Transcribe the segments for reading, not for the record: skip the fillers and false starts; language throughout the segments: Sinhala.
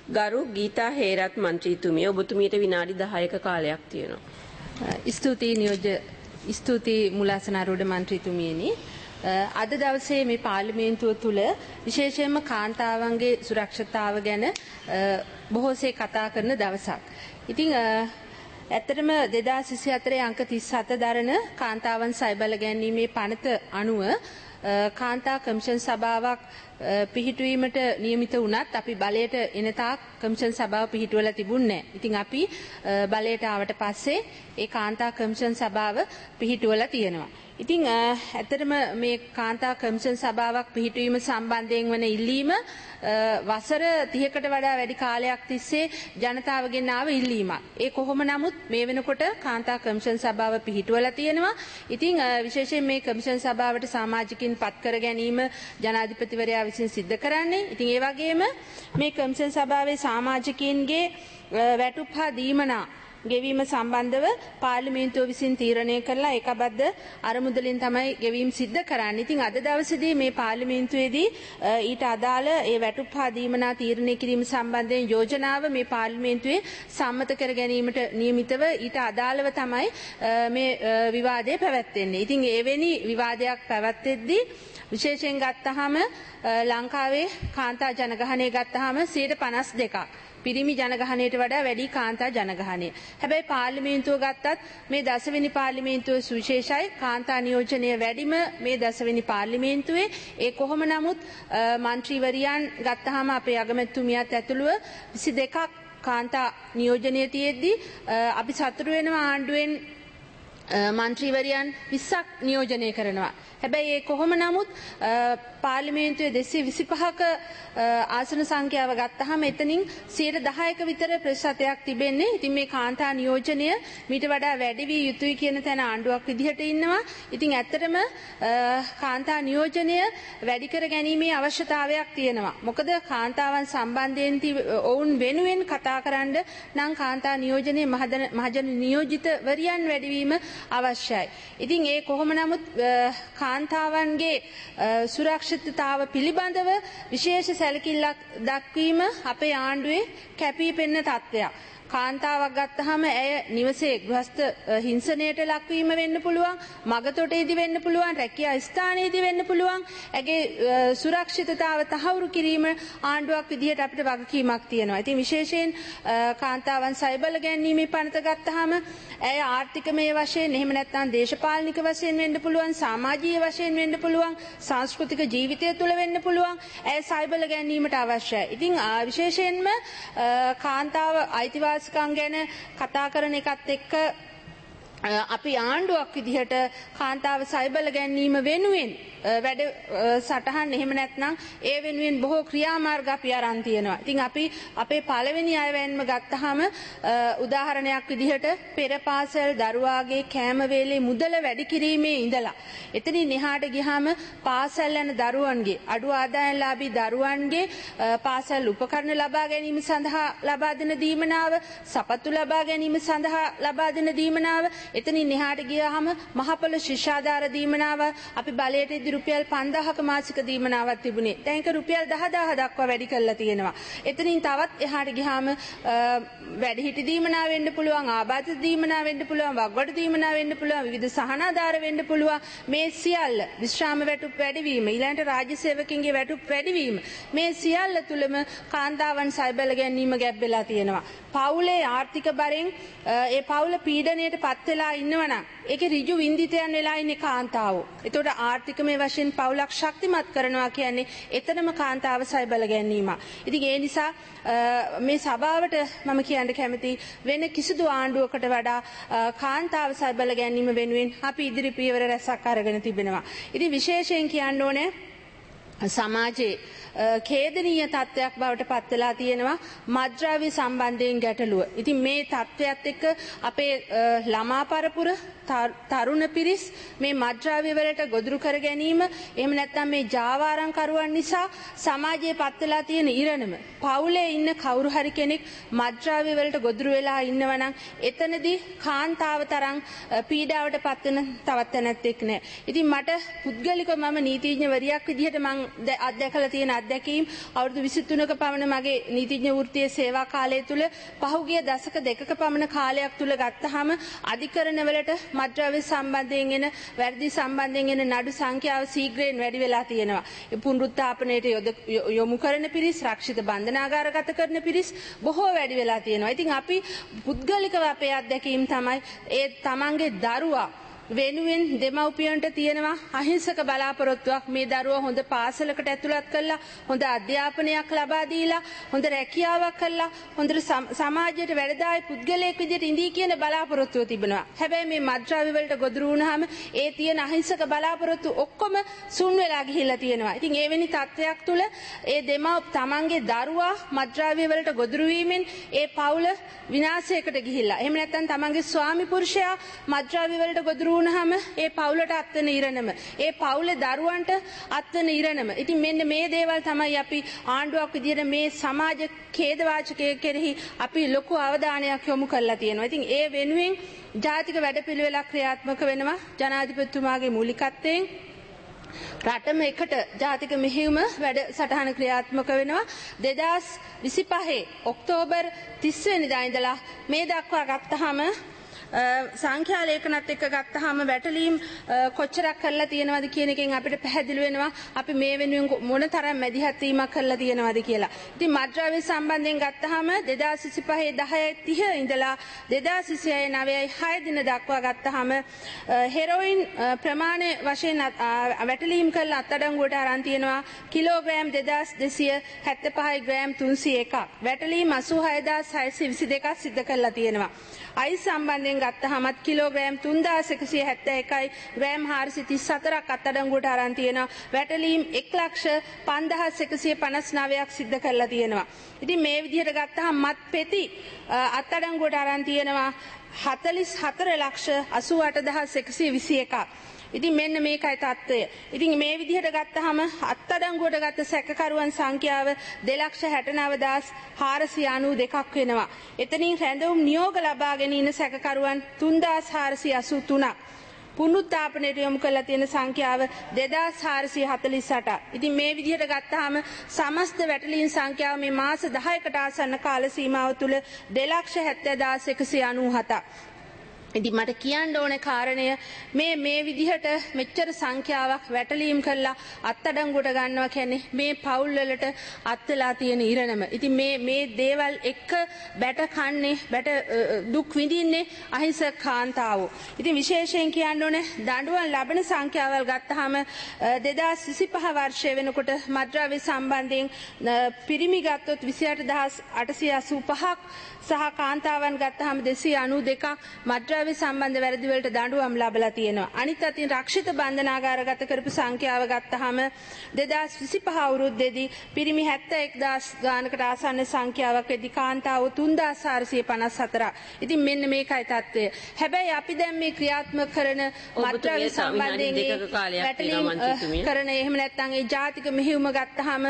ගරු ගීතා හේරත් මන්ත්‍රීතුමිය ඔබතුමියට විනාඩි 10ක කාලයක් තියෙනවා. ස්තුතියි මුලාසනාරෝඩ මන්ත්‍රීතුමියනි. අද දවසේ මේ පාර්ලිමේන්තුව තුළ විශේෂයෙන්ම කාන්තාවන්ගේ සුරක්ෂතාව ගැන බොහෝසේ කතා කරන දවසක්. ඉතින් ඇත්තටම 2024 අංක 37 දරන කාන්තාවන් සයිබල ගැනීමේ පනත අනුව කාන්තා කමිෂන් සභාවක් පිහිටුවීමට නියමිත වුණත් අපි බලයට එන තාක් කමිෂන් සභාව පිහිටුවලා තිබුණේ නැහැ. ඉතින් අපි බලයට ආවට පස්සේ ඒ කාන්තා කමිෂන් සභාව පිහිටුවලා තියෙනවා. ඉතින් ඇත්තටම මේ කාන්තා කමිෂන් සභාවක් පිහිටුවීම සම්බන්ධයෙන් වන ඉල්ලීම වසර 30කට වඩා වැඩි කාලයක් තිස්සේ ජනතාවගෙන් ආව ඉල්ලීමක්. ඒ කොහොම නමුත් මේ වෙනකොට කාන්තා කමිෂන් සභාව පිහිටුවලා තියෙනවා. ඉතින් විශේෂයෙන් මේ කමිෂන් සභාවට සමාජිකින් පත් කර ගැනීම ජනාධිපතිවරයා විසින් සිද්ධ කරන්නේ. ඉතින් ඒ වගේම මේ කමිෂන් සභාවේ සමාජිකින්ගේ වැටුප් හා දීමනා ගෙවීම සම්බන්ධව පාර්ලිමේන්තුව විසින් තීරණය කරලා ඒකබද්ධ අරමුදලින් තමයි ගෙවීම සිද්ධ කරන්නේ. ඉතින් අද දවසේදී මේ පාර්ලිමේන්තුවේදී ඊට අදාළ ඒ වැටුප් හා දීමනා තීරණය කිරීම සම්බන්ධයෙන් යෝජනාව මේ පාර්ලිමේන්තුවේ සම්මත කර ගැනීමට නියමිතව ඊට අදාළව තමයි මේ විවාදය පැවැත්වෙන්නේ. ඉතින් එවැනි විවාදයක් පැවැත්වෙද්දී විශේෂයෙන් ගත්තහම ලංකාවේ කාන්තා ජනගහනය ගත්තහම 52%ක් පිරිමි ජනගහනයට වඩා වැඩි කාන්තා ජනගහනය. හැබැයි පාර්ලිමේන්තුව ගත්තත් මේ 10 වෙනි පාර්ලිමේන්තුව සුවිශේෂයි. කාන්තා නියෝජනය වැඩිම මේ 10 වෙනි පාර්ලිමේන්තුවේ. ඒ කොහොම නමුත් මන්ත්‍රීවරියන් ගත්තහම අපේ අගමැතිතුමියත් ඇතුළුව 22ක් කාන්තා නියෝජනය තියෙද්දි අපි සතුටු වෙනවා ආණ්ඩුවෙන් මන්ත්‍රීවරියන් 20ක් නියෝජනය කරනවා. හැබැයි ඒ කොහොම නමුත් පාර්ලිමේන්තුවේ 225ක ආසන සංඛ්‍යාව ගත්තහම එතනින් 10%ක විතර ප්‍රතිශතයක් තිබෙන්නේ. ඉතින් මේ කාන්තා නියෝජනය මීට වඩා වැඩි වී යුතුයි කියන තැන ආණ්ඩුවක් විදිහට ඉන්නවා. ඉතින් ඇත්තටම කාන්තා නියෝජනය වැඩි කර ගැනීමේ අවශ්‍යතාවයක් තියෙනවා. මොකද කාන්තාවන් සම්බන්ධයෙන් ඔවුන් වෙනුවෙන් කතා කරන්න නම් කාන්තා නියෝජනයේ මහජන නියෝජිතවරියන් වැඩිවීම අවශ්‍යයි. ඉතින් ඒ කොහොම නමුත් කාන්තාවන්ගේ සුරක්ෂිතතාව පිළිබඳව විශේෂ සැලකිල්ලක් දක්වීම අපේ ආණ්ඩුවේ කැපී පෙනෙන තත්ත්වයක්. කාන්තාවක් ගත්තහම ඇය නිවසේ ගෘහස්ත හිංසනයට ලක්වීම වෙන්න පුළුවන්, මගතොටේදී වෙන්න පුළුවන්, රැකියා ස්ථානයේදී වෙන්න පුළුවන්. ඇගේ සුරක්ෂිතතාව තහවුරු කිරීම ආණ්ඩුවක් විදිහට අපිට වගකීමක් තියෙනවා. ඉතින් විශේෂයෙන් කාන්තාවන් සයිබල ගැනීමේ පනත ගත්තහම ඇය ආර්ථිකමය වශයෙන් එහෙම නැත්නම් දේශපාලනික වශයෙන් වෙන්න පුළුවන්, සමාජීය වශයෙන් වෙන්න පුළුවන්, සංස්කෘතික ජීවිතය තුළ වෙන්න පුළුවන්. ඇය සයිබල ගැනීමට අවශ්‍යයි. ඉතින් විශේෂයෙන්ම කාන්තාව අයිතිවාසිකම් ගැන කතා කරන එකත් එක්ක අපි ආණ්ඩුවක් විදිහට කාන්තාව සයිබල ගැනීම වෙනුවෙන් වැඩ සටහන් එහෙම නැත්නම් ඒ වෙනුවෙන් බොහෝ ක්‍රියාමාර්ග අපි අරන් තියෙනවා. ඉතින් අපි අපේ පළවෙනි අයවැයෙන්ම ගත්තාම උදාහරණයක් විදිහට පෙර පාසල් දරුවාගේ කෑම වේලේ මුදල වැඩි කිරීමේ ඉඳලා එතනින් එහාට ගියාම පාසල් යන දරුවන්ගේ අඩු ආදායම්ලාභී දරුවන්ගේ පාසල් උපකරණ ලබා ගැනීම සඳහා ලබා දෙන දීමනාව, සපත්තු ලබා ගැනීම සඳහා ලබා දෙන දීමනාව, එතනින් එහාට ගියාම මහපොළ ශිෂ්‍යාධාර දීමනාව අපි බලයට රුපියල් 5000ක මාසික දීමනාවක් තිබුණේ. දැන් ඒක රුපියල් 10000 දක්වා වැඩි කරලා තියෙනවා. එතනින් තවත් එහාට ගියාම වැඩිහිටි දීමනාව වෙන්න පුළුවන්, ආබාධිත දීමනාව වෙන්න පුළුවන්, වග්වඩ දීමනාව වෙන්න පුළුවන්, විවිධ සහනාධාර වෙන්න පුළුවන්. මේ සියල්ල විශ්‍රාම වැටුප් වැඩිවීම, ඊළඟට රාජ්‍ය සේවකින්ගේ වැටුප් වැඩිවීම, මේ සියල්ල තුලම කාන්තාවන් සයිබල ගැනීම ගැබ් වෙලා තියෙනවා. පවුලේ ආර්ථික බරෙන් ඒ පවුල පීඩණයට පත් වෙලා ඉන්නවනම් ඒකේ ඍජු වින්දිතයන් වෙලා ඉන්නේ කාන්තාවෝ. ඒතකොට ආර්ථිකමය වශයෙන් පවුලක් ශක්තිමත් කරනවා කියන්නේ එතනම කාන්තාව සයිබල ගැනීම. ඉතින් ඒ නිසා මේ සභාවට මම කියන්න කැමති වෙන කිසිදු ආණ්ඩුවකට වඩා කාන්තාව සයිබල ගැනීම වෙනුවෙන් අපි ඉදිරි පියවර රැසක් අරගෙන තිබෙනවා. ඉතින් විශේෂයෙන් කියන්න ඕනේ සමාජයේ ඛේදනීය තත්ත්වයක් බවට පත් වෙලා තියෙනවා මත්ද්‍රව්‍ය සම්බන්ධයෙන් ගැටලුව. ඉතින් මේ තත්ත්වයට එක්ක අපේ ළමා පරපුර තරුණ පිරිස් මේ මත්ද්‍රව්‍ය වලට ගොදුරු කර ගැනීම, එහෙම නැත්නම් මේ ජාවාරම්කරුවන් නිසා සමාජයේ පත් වෙලා තියෙන ඉරණම, පවුලේ ඉන්න කවුරු හරි කෙනෙක් මත්ද්‍රව්‍ය වලට ගොදුරු වෙලා ඉන්නවනම් එතනදී කාන්තාව තරම් පීඩාවට පත් වෙන තවත් නැත්තෙක් නෑ. ඉතින් මට පුද්ගලිකව මම නීතිඥවරියක් විදිහට මම අත්දැකලා තියෙන අත්දැකීම් අවුරුදු 23ක පමණ මගේ නීතිඥ වෘත්තීය සේවා කාලය තුල පහුගිය දශක දෙකක පමණ කාලයක් තුල ගත්තාම අධිකරණවලට මත්ද්‍රව්‍ය සම්බන්ධයෙන් එන වැරදි සම්බන්ධයෙන් එන නඩු සංඛ්‍යාව ශීඝ්‍රයෙන් වැඩි වෙලා තියෙනවා. පුනරුත්ථාපනයට යොමු කරන පිරිස්, රක්ෂිත බන්ධනාගාරගත කරන පිරිස් බොහෝ වැඩි වෙලා තියෙනවා. ඉතින් අපි පුද්ගලිකව අපේ අත්දැකීම් තමයි ඒ තමන්ගේ දරුවා වෙනුවෙන් දෙමව්පියන්ට තියෙනවා අහිංසක බලාපොරොත්තුවක් මේ දරුවා හොඳ පාසලකට ඇතුළත් කරලා හොඳ අධ්‍යාපනයක් ලබා දීලා හොඳ රැකියාවක් කරලා හොඳට සමාජයට වැඩදායි පුද්ගලයෙක් විදිහට ඉඳී කියන බලාපොරොත්තුව තිබෙනවා. හැබැයි මේ මත්ද්‍රව්‍ය වලට ගොදුරු වුණාම ඒ තියෙන අහිංසක බලාපොරොත්තු ඔක්කොම සුන් වෙලා ගිහිල්ලා තියෙනවා. ඉතින් එවැනි තත්ත්වයක් තුල ඒ තමන්ගේ දරුවා මත්ද්‍රව්‍ය වලට ගොදුරු වීමෙන් ඒ පවුල විනාශයකට ගිහිල්ලා. එහෙම නැත්නම් තමන්ගේ ස්වාමි පුරුෂයා මත්ද්‍රව්‍ය වලට ගොදුරු වුණාම ඒ පවුලට අත්වන ඉරණම, ඒ පවුලේ දරුවන්ට අත්වන ඉරණම. ඉතින් මෙන්න මේ දේවල් තමයි අපි ආණ්ඩුවක් විදිහට මේ සමාජ ඛේදවාචකයේ කෙරෙහි අපි ලොකු අවධානයක් යොමු කරලා තියෙනවා. ඉතින් ඒ වෙනුවෙන් ජාතික වැඩපිළිවෙලක් ක්‍රියාත්මක වෙනවා ජනාධිපතිතුමාගේ මූලිකත්වයෙන්. රටම එකට ජාතික මෙහෙයුම වැඩසටහන ක්‍රියාත්මක වෙනවා 2025 ඔක්තෝබර් 30 වෙනිදා ඉඳලා මේ දක්වා ගත්තාම සංඛ්‍යා ලේඛනත් එක්ක ගත්තාම වැටලීම් කොච්චරක් කරලා තියෙනවද කියන එකෙන් අපිට පැහැදිලි වෙනවා අපි මේ වෙනුවෙන් මොනතරම් මැදිහත් වීමක් කරලා තියෙනවද කියලා. ඉතින් මත්ද්‍රව්‍ය සම්බන්ධයෙන් ගත්තාම 2025 10:30 ඉඳලා 2026 9:06 දින දක්වා ගත්තාම හෙරොයින් ප්‍රමාණය වශයෙන් වැටලීම් කරලා අත්අඩංගුවට අරන් තියෙනවා කිලෝග්‍රෑම් 2275 ග්‍රෑම් 301ක්. වැටලීම් 86622ක් සිද්ධ කරලා තියෙනවා. අයිස් සම්බන්ධයෙන් ගත්තහමත් කිලෝග්‍රෑම් 3171යි ග්‍රෑම් 434ක් අත්අඩංගුවට අරන් තියෙනවා. වැටලීම් 1,5159ක් සිද්ධ කරලා තියෙනවා. ඉතින් මේ විදිහට ගත්තහම මත් පෙති අත්අඩංගුවට අරන් තියෙනවා 44,88,121ක්. ඉතින් මෙන්න මේකයි තත්ත්වය. ඉතින් මේ විදිහට ගත්තාම අත්අඩංගුවට ගත්ත සැකකරුවන් සංඛ්‍යාව 2,69,492ක් වෙනවා. එතනින් රැඳවුම් නියෝග ලබාගෙන ඉන්න සැකකරුවන් 3,483ක්. පුනරුත්ථාපනයට යොමු කරලා තියෙන සංඛ්‍යාව 2,448ක්. ඉතින් මේ විදිහට ගත්තාම සමස්ත වැටලීම් සංඛ්‍යාව මේ මාස 10කට ආසන්න කාල සීමාව තුළ 2,70,197ක්. ඉතින් මට කියන්න ඕනේ කාරණය මේ විදිහට මෙච්චර සංඛ්‍යාවක් වැටලීම් කරලා අත්අඩංගුවට ගන්නවා කියන්නේ මේ පවුල් වලට අත්වලා තියෙන ඉරණම. ඉතින් මේ දේවල් එක්ක බැට කන්නේ බැට දුක් විඳින්නේ අහිංසක කාන්තාවෝ. ඉතින් විශේෂයෙන් කියන්න ඕනේ දඬුවම් ලබන සංඛ්‍යාවල් ගත්තාම 2025 වර්ෂය වෙනකොට මත්ද්‍රව්‍ය සම්බන්ධයෙන් පිරිමි ගත්තොත් 28,885ක් සහ කාන්තාවන් ගත්තාම 292ක් මත්ද්‍රව්‍ය සම්බන්ධ වැරදි වලට දඬුවම් ලැබලා තියෙනවා. අනිත් අතින් රක්ෂිත බන්ධනාගාරගත කරපු සංඛ්‍යාව ගත්තාම 2025 අවුරුද්දේදී පිරිමි 71,000 ගානකට ආසන්න සංඛ්‍යාවක් වෙද්දී කාන්තාවෝ 3,454ක්. ඉතින් මෙන්න මේකයි තත්ත්වය. හැබැයි අපි දැන් මේ ක්‍රියාත්මක කරන මත්ද්‍රව්‍ය සම්බන්ධයෙන් වැටලීම් කරන එහෙම නැත්නම් ඒ ජාතික මෙහෙයුම ගත්තාම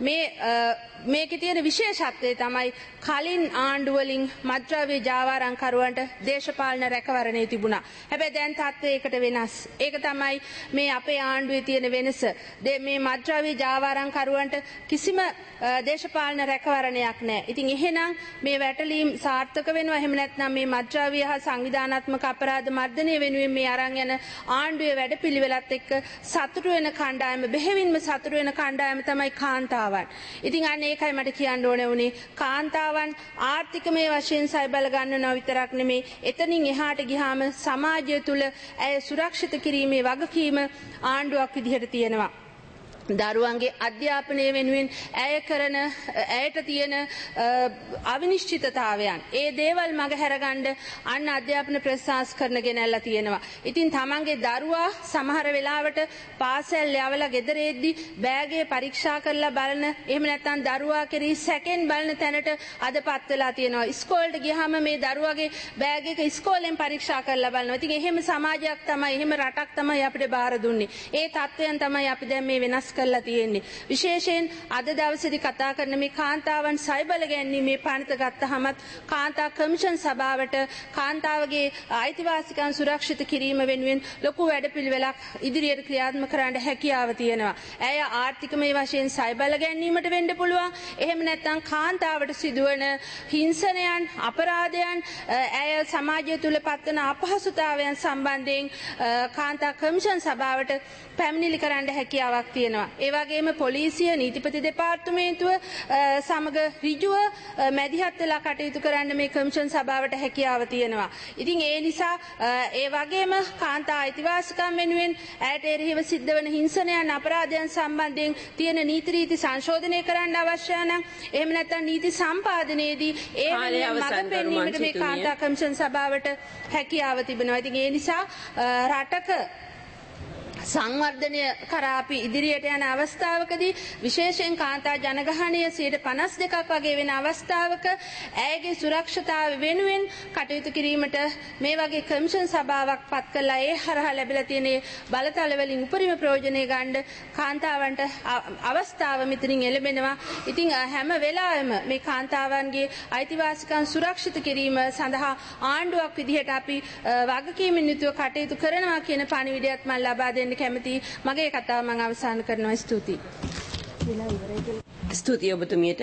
මේකේ තියෙන විශේෂත්වය තමයි කලින් ආණ්ඩුවලින් මත්ද්‍රව්‍ය ජාවාරම්කරුවන්ට දේශපාලන රැකවරණය තිබුණා. හැබැයි දැන් තත්ත්වයකට වෙනස්. ඒක තමයි මේ අපේ ආණ්ඩුවේ තියෙන වෙනස. මේ මත්ද්‍රව්‍ය ජාවාරම්කරුවන්ට කිසිම දේශපාලන රැකවරණයක් නැහැ. ඉතින් එහෙනම් මේ වැටලීම් සාර්ථක වෙනවා. එහෙම නැත්නම් මේ මත්ද්‍රව්‍ය හා සංවිධානාත්මක අපරාධ මර්ධනය වෙනුවෙන් මේ අරන් යන ආණ්ඩුවේ වැඩපිළිවෙලත් එක්ක සතුටු වෙන කණ්ඩායම බෙහෙවින්ම සතුටු වෙන කණ්ඩායම තමයි කාන්තාවන්. ඉතින් අන්න ඒකයි මට කියන්න ඕනේ උනේ කාන්තාවන් ආර්ථිකමය වශයෙන් සයිබල ගන්නව විතරක් නෙමේ එතනින් එහාට ගියාම සමාජය තුළ ඇය සුරක්ෂිත කිරීමේ වගකීම ආණ්ඩුවක් විදිහට තියෙනවා. දරුවන්ගේ අධ්‍යාපනය වෙනුවෙන් ඇයට තියෙන අවිනිශ්චිතතාවයන් ඒ දේවල් මග හැරගන්න අන්න අධ්‍යාපන ප්‍රසංස්කරණ ගෙනල්ලා තියෙනවා. ඉතින් තමන්ගේ දරුවා සමහර වෙලාවට පාසල් යවලා ගෙදර එද්දි බෑගේ පරීක්ෂා කරලා බලන එහෙම නැත්නම් දරුවා කෙරෙහි සැකෙන් බලන තැනට අදපත් වෙලා තියෙනවා. ඉස්කෝලේට ගියාම මේ දරුවගේ බෑග් එක ඉස්කෝලෙන් පරීක්ෂා කරලා බලනවා. ඉතින් එහෙම සමාජයක් තමයි එහෙම රටක් තමයි අපිට බාර දුන්නේ. ඒ තත්ත්වයන් තමයි අපි දැන් මේ වෙනස් වෙනස් කරලා තියෙන්නේ. විශේෂයෙන් අද දවසේදී කතා කරන මේ කාන්තාවන් සයිබල ගැනීමේ පනත ගත්තහමත් කාන්තා කමිෂන් සභාවට කාන්තාවගේ අයිතිවාසිකම් සුරක්ෂිත කිරීම වෙනුවෙන් ලොකු වැඩපිළිවෙලක් ඉදිරියට ක්‍රියාත්මක කරන්න හැකියාව තියෙනවා. ඇය ආර්ථිකමය වශයෙන් සයිබල ගැනීමට වෙන්න පුළුවන්. එහෙම නැත්නම් කාන්තාවට සිදුවන හිංසනයන්, අපරාධයන්, ඇය සමාජය තුළ පත්වන අපහසුතාවයන් සම්බන්ධයෙන් කාන්තා කමිෂන් සභාවට පැමිණිලි කරන්න හැකියාවක් තියෙනවා. ඒ වගේම පොලිසිය, නීතිපති දෙපාර්තමේන්තුව සමග ඍජුව මැදිහත් වෙලා කටයුතු කරන්න මේ කමිෂන් සභාවට හැකියාව තියෙනවා. ඉතින් ඒ නිසා ඒ වගේම කාන්තා අයිතිවාසිකම් වෙනුවෙන් ඇයට එරෙහිව සිද්ධ වෙන හිංසනයන්, අපරාධයන් සම්බන්ධයෙන් තියෙන නීති රීති සංශෝධනය කරන්න අවශ්‍ය නම් එහෙම නැත්නම් නීති සම්පාදනයේදී ඒ මඟ පෙන්වීමට මේ කාන්තා කමිෂන් සභාවට හැකියාව තිබෙනවා. ඉතින් ඒ නිසා රටක සංවර්ධනය කරා අපි ඉදිරියට යන අවස්ථාවකදී විශේෂයෙන් කාන්තා ජනගහනය 52% වගේ වෙන අවස්ථාවක ඇයගේ සුරක්ෂතාව වෙනුවෙන් කටයුතු කිරීමට මේ වගේ කමිෂන් සභාවක් පත් කළා. ඒ හරහා ලැබිලා තියෙන බලතල වලින් උපරිම ප්‍රයෝජනය ගන්න කාන්තාවන්ට අවස්ථාව මෙතනින් එළඹෙනවා. ඉතින් හැම වෙලාවෙම මේ කාන්තාවන්ගේ අයිතිවාසිකම් සුරක්ෂිත කිරීම සඳහා ආණ්ඩුවක් විදිහට අපි වගකීමෙන් යුතුව කටයුතු කරනවා කියන පණිවිඩයත් මම ලබා දෙන්න කැමතියි. මගේ කතාව මම අවසන් කරනවා. ස්තුතියි. ස්තුතියි ඔබතුමියට.